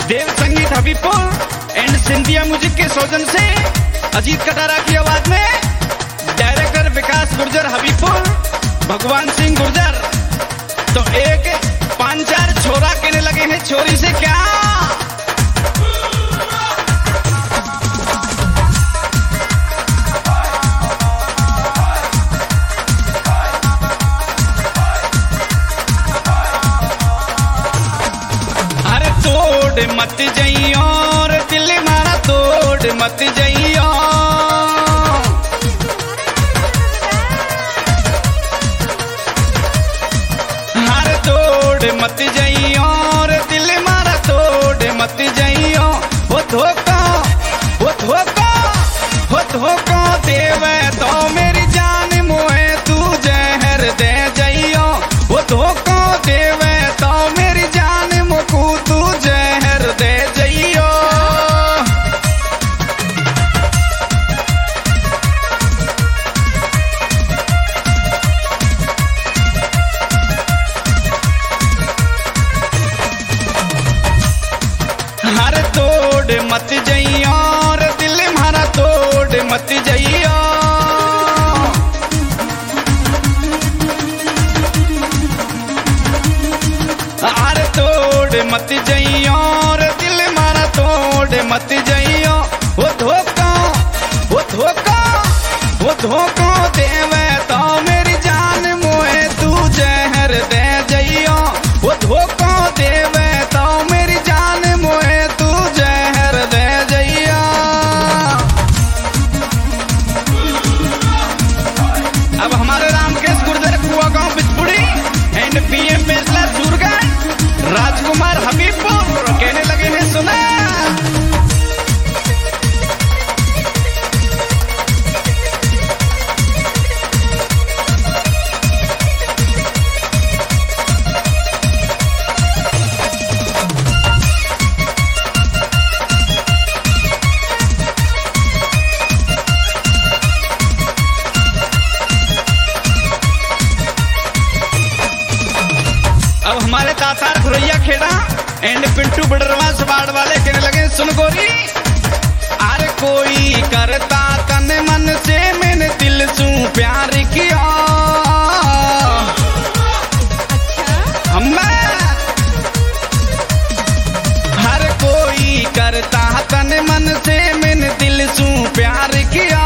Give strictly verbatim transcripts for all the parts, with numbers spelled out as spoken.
देव संगीत Habibpur and Scindia music के सौजन से अजीत कटारा की आवाज में डायरेक्टर विकास गुर्जर हबीबपुर, भगवान सिंह गुर्जर। तो एक पांच चार छोरा कहने लगे हैं छोरी से क्या। अरे तोड़ मत जइयो और दिल मारा तोड़ मत जइयो। हर तोड़ मत जइयो और दिल मारा तोड़ मत जइयो। वो धोखा वो धोखा वो धोखा देवे तो मेरी जान मोहे तू जहर दे जइयो। वो धोखा देवे तो मेरी जान मोकू तू जहर दे जइयो। हर तोड़ मत जइयो और दिल मारा तोड़ मत जइयो। हर तोड़ मत जइयो और दिल मारा तोड़ मत जइयो। वो धोखा वो धोखा वो धोखा देवे तो मेरी जान मोहे तू जहर दे जइयो। वो धोखा देवे तो मेरी जान मोहे तू जहर दे जइयो। अब हमारे रामकेश गुर्जर कुआ गांव बिचपुड़ी एंड पीएम बेसला सूरगढ़ राजकुमार हबीबपुर कहने लगे हैं सुना। अब हमारे तातार खुरैया खेड़ा एंड पिंटू बडरवा सवाड़ वाले कहने लगे सुन गोरी। अरे कोई करता तन मन से मैंने दिल सू प्यार किया। अम्मा हर कोई करता तन मन से मैंने दिल सू प्यार किया।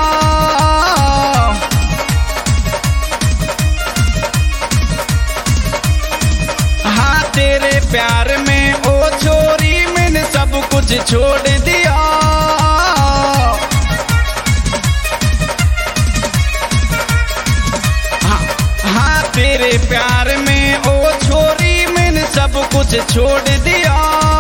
तेरे प्यार में ओ छोरी मैंने सब कुछ छोड़ दिया। हाँ हाँ तेरे प्यार में ओ छोरी मैंने सब कुछ छोड़ दिया।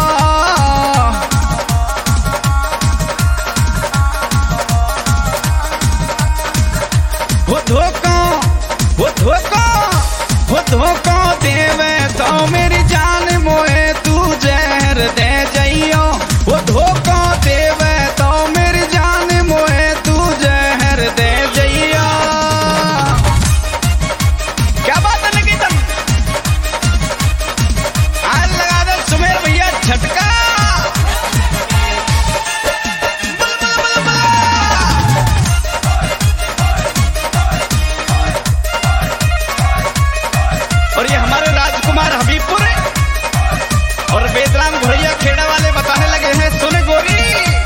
वो धोखा वो धोखा वो धोखा देवे तो मेरी जान मोहे तू जहर दे जइयो। वो धोखा देवे तो मेरी जान मोहे तू जहर दे जइयो। क्या बात है लगी तुम आज लगा दे सुमेर भैया झटका। और ये हमारे राजकुमार हबीबपुर और बेदराम घोड़िया खेड़ा वाले बताने लगे हैं सुन गोरी।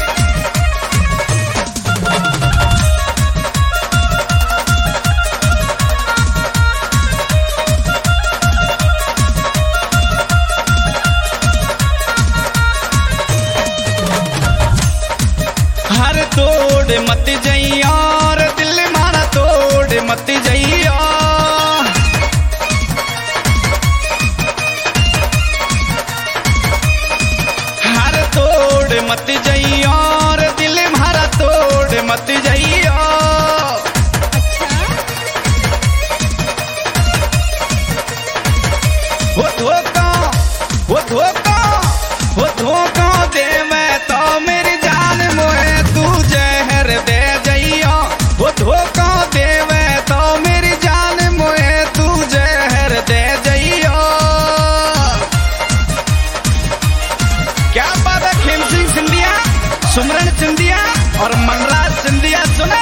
हर तोड़ मत जइयो और दिल मारा तोड़ मत जइयो। मत जइयो और दिल मारा तोड़ मत जइयो। वो धोखा वो धोखा वो धोखा देवे तो मेरी जान मोहे तू जहर दे जइयो। वो धोखा देवे तो मेरी जान मोहे तू जहर दे जइयो। क्या बात है सुमरन सिंधिया और मनराज सिंधिया सुना।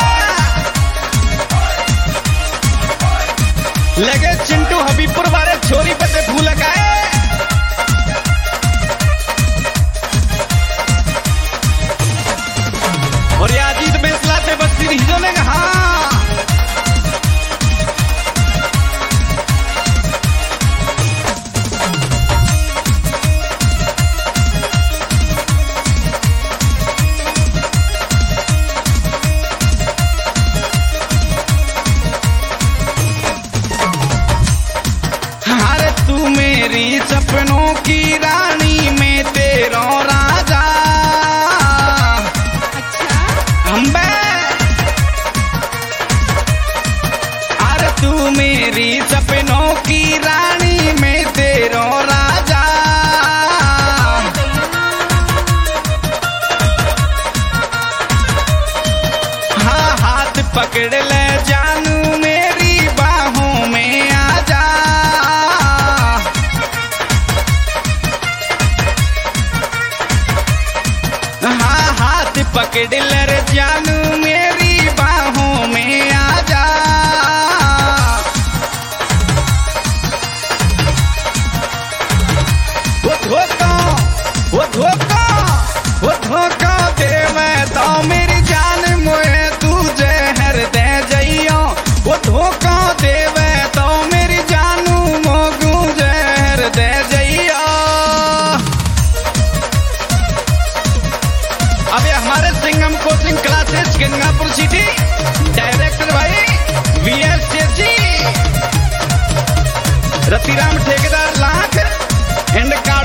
लगे चिंटू हबीबपुर वाले छोरी पते फूल लगाए। और ये अजीत बेसला से बस्ती हिजो ने कहा मेरी सपनों की रानी में तेरा राजा। अच्छा अम्बे अरे तू मेरी सपनों की रानी में तेरा राजा। हाँ हाथ पकड़ ले जानू मेरी बाहों में आजा। हाँ हाथ पकड़ ले रे जानू मेरी बाहों में आजा। वो धोखा वो धोखा वो धोखा दे मैं तो मेरी जान मोए तू जहर दे जइयो। वो धोखा दे मैं तो मेरी जानू मोगू जहर दे जइयो। अबे हमारे Singham coaching classes Gangapur city director भाई वी एस जी रतिराम ठेकेदार लाख एंड